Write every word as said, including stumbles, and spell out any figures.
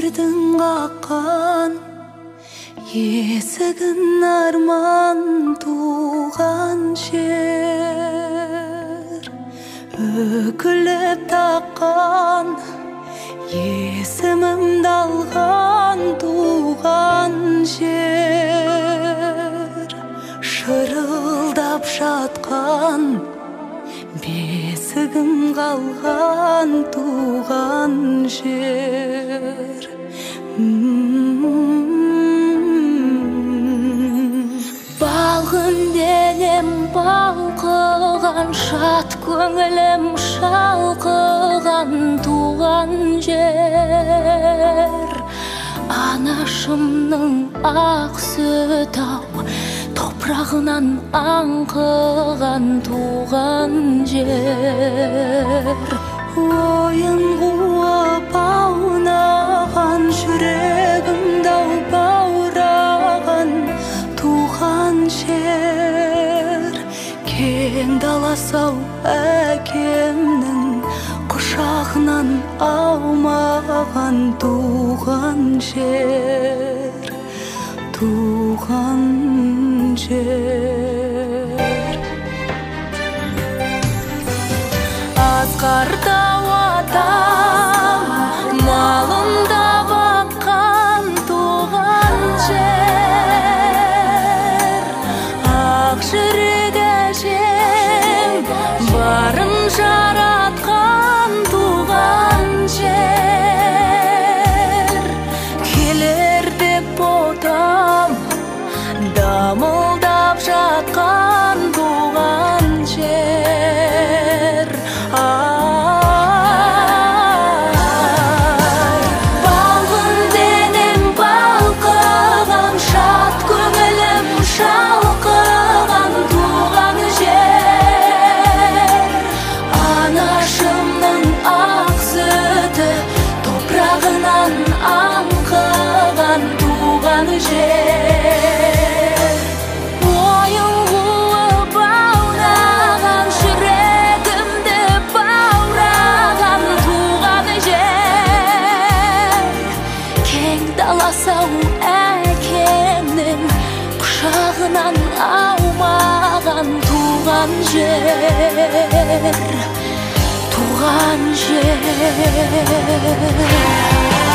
жердің қаққан есігін арман туған жер, үкіліп таққан есімімді алған туған жер, шырылдап жатқан бесігім қалған туған жер. Балғын денем балқыған, шат көңілім шалқыған туған жер, анашымның ақ сүт ау, топырағынан аңқыған туған жер. Ойын қуып аунаған, жүрегімді баураған туған жер, кең даласау әкемнің құшағынан аумаған туған жер, туған жер. Асқар тау атам, малымда баққан туған жер, ақ жүрек әжем барын жаратқан туған жер, келер деп ботам дамылдап жатқан туған жер. Балғын денем балқыған, шат көңілім шалқыған туған жер, анашымның ақ сүті топырағынан аңқыған туған жер. Ойын қуып аунаған, жүрегімді баураған туған жер, кең даласау әкемнің құшағынан аумаған туған жер, туған жер.